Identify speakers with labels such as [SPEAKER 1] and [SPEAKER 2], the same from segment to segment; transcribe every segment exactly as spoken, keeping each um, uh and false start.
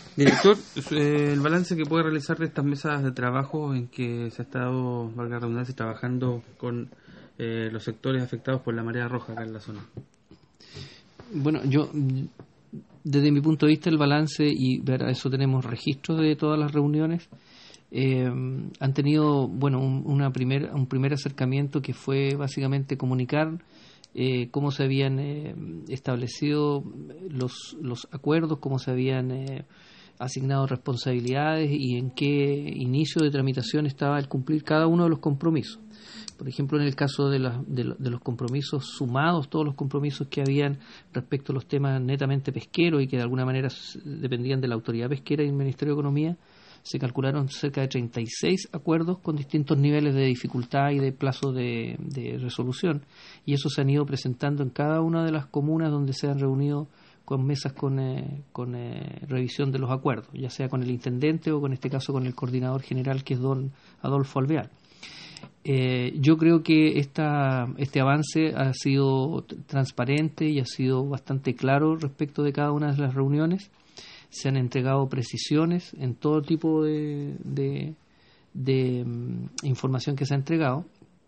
[SPEAKER 1] Director, eh, el balance que puede realizar de estas mesas de trabajo en que se ha estado, valga la redundancia, trabajando con eh, los sectores afectados por la marea roja acá en la zona.
[SPEAKER 2] Bueno, yo, desde mi punto de vista, el balance, y para eso tenemos registros de todas las reuniones, eh, han tenido, bueno, un, una primer, un primer acercamiento que fue básicamente comunicar eh, cómo se habían eh, establecido los, los acuerdos, cómo se habían eh, asignado responsabilidades y en qué inicio de tramitación estaba el cumplir cada uno de los compromisos. Por ejemplo, en el caso de, la, de, de los compromisos sumados, todos los compromisos que habían respecto a los temas netamente pesqueros y que de alguna manera dependían de la autoridad pesquera y el Ministerio de Economía, se calcularon cerca de treinta y seis acuerdos con distintos niveles de dificultad y de plazo de, de resolución. Y eso se han ido presentando en cada una de las comunas donde se han reunido con mesas con, eh, con eh, revisión de los acuerdos, ya sea con el intendente o, en este caso, con el coordinador general, que es don Adolfo Alvear. Eh, yo creo que esta, este avance ha sido transparente y ha sido bastante claro respecto de cada una de las reuniones. Se han entregado precisiones en todo tipo de, de, de um, información que se ha entregado.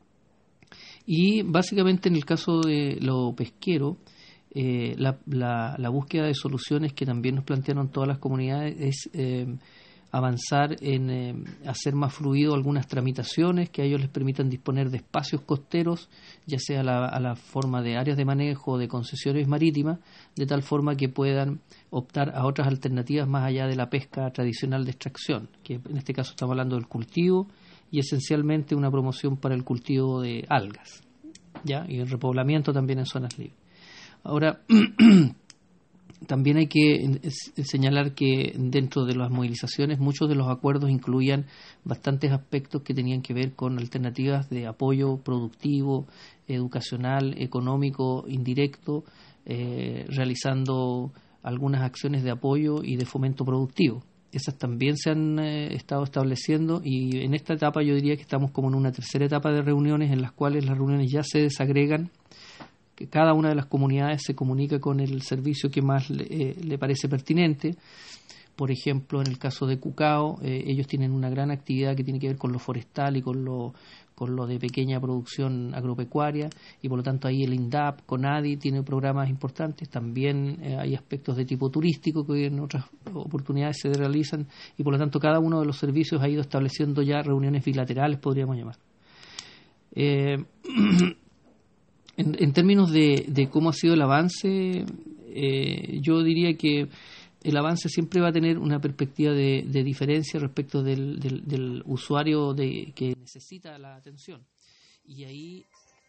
[SPEAKER 2] Y básicamente en el caso de lo pesquero, eh, la, la, la búsqueda de soluciones que también nos plantearon todas las comunidades es eh, avanzar en eh, hacer más fluido algunas tramitaciones que a ellos les permitan disponer de espacios costeros, ya sea a la, a la forma de áreas de manejo o de concesiones marítimas, de tal forma que puedan optar a otras alternativas más allá de la pesca tradicional de extracción, que en este caso estamos hablando del cultivo y esencialmente una promoción para el cultivo de algas, ¿ya? Y el repoblamiento también en zonas libres. Ahora, también hay que señalar que dentro de las movilizaciones muchos de los acuerdos incluían bastantes aspectos que tenían que ver con alternativas de apoyo productivo, educacional, económico, indirecto, eh, realizando algunas acciones de apoyo y de fomento productivo. Esas también se han eh, estado estableciendo, y en esta etapa yo diría que estamos como en una tercera etapa de reuniones en las cuales las reuniones ya se desagregan, que cada una de las comunidades se comunica con el servicio que más le, eh, le parece pertinente. Por ejemplo, en el caso de Cucao, eh, ellos tienen una gran actividad que tiene que ver con lo forestal y con lo, con lo de pequeña producción agropecuaria, y por lo tanto ahí el INDAP, CONADI, tiene programas importantes. También eh, hay aspectos de tipo turístico que en otras oportunidades se realizan, y por lo tanto cada uno de los servicios ha ido estableciendo ya reuniones bilaterales, podríamos llamar. Eh, En, en términos de, de cómo ha sido el avance, eh, yo diría que el avance siempre va a tener una perspectiva de, de diferencia respecto del, del, del usuario de, que necesita la atención. Y ahí,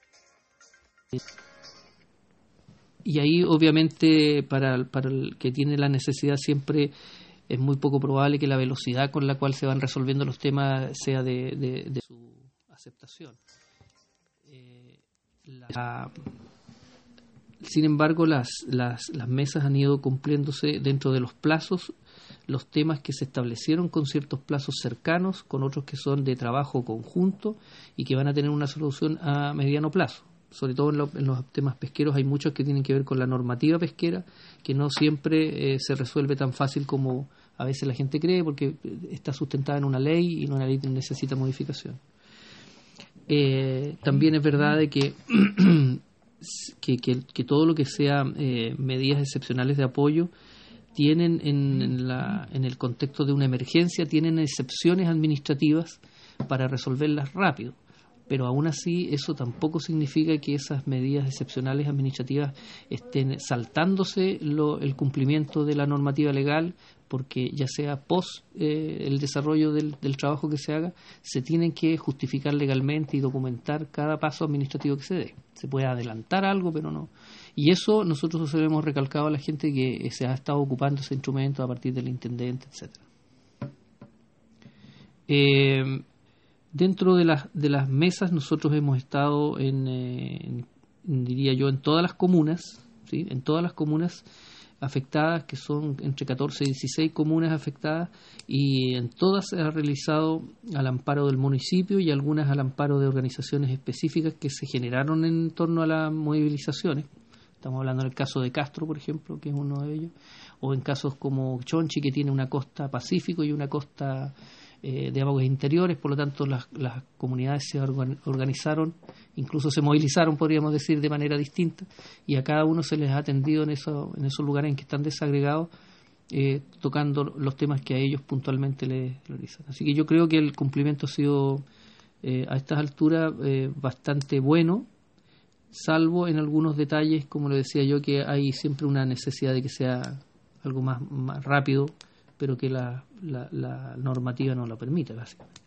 [SPEAKER 2] y ahí obviamente, para, para el que tiene la necesidad, siempre es muy poco probable que la velocidad con la cual se van resolviendo los temas sea de, de, de su aceptación. La, sin embargo, las, las, las mesas han ido cumpliéndose dentro de los plazos, los temas que se establecieron con ciertos plazos cercanos, con otros que son de trabajo conjunto y que van a tener una solución a mediano plazo. Sobre todo en, lo, en los temas pesqueros hay muchos que tienen que ver con la normativa pesquera, que no siempre eh, se resuelve tan fácil como a veces la gente cree, porque está sustentada en una ley y una ley necesita modificación. Eh, también es verdad de que, que, que, que todo lo que sea eh, medidas excepcionales de apoyo tienen en, en, la, en el contexto de una emergencia, tienen excepciones administrativas para resolverlas rápido, pero aún así eso tampoco significa que esas medidas excepcionales administrativas estén saltándose lo, el cumplimiento de la normativa legal, porque ya sea post eh, el desarrollo del, del trabajo que se haga, se tienen que justificar legalmente y documentar cada paso administrativo que se dé. Se puede adelantar algo, pero no. Y eso nosotros se lo hemos recalcado a la gente que se ha estado ocupando ese instrumento a partir del intendente, etcétera. Eh, dentro de las de las mesas nosotros hemos estado en, eh, en diría yo, en todas las comunas, ¿sí? En todas las comunas afectadas, que son entre catorce y dieciséis comunas afectadas, y en todas se ha realizado al amparo del municipio y algunas al amparo de organizaciones específicas que se generaron en torno a las movilizaciones. Estamos hablando del caso de Castro, por ejemplo, que es uno de ellos, o en casos como Chonchi, que tiene una costa Pacífico y una costa eh, de aguas interiores, por lo tanto las, las comunidades se organ, organizaron, incluso se movilizaron, podríamos decir, de manera distinta, y a cada uno se les ha atendido en, eso, en esos lugares en que están desagregados, eh, tocando los temas que a ellos puntualmente les realizan. Así que yo creo que el cumplimiento ha sido eh, a estas alturas eh, bastante bueno, salvo en algunos detalles, como lo decía yo, que hay siempre una necesidad de que sea algo más, más rápido, pero que la, la, la normativa no lo permite, básicamente.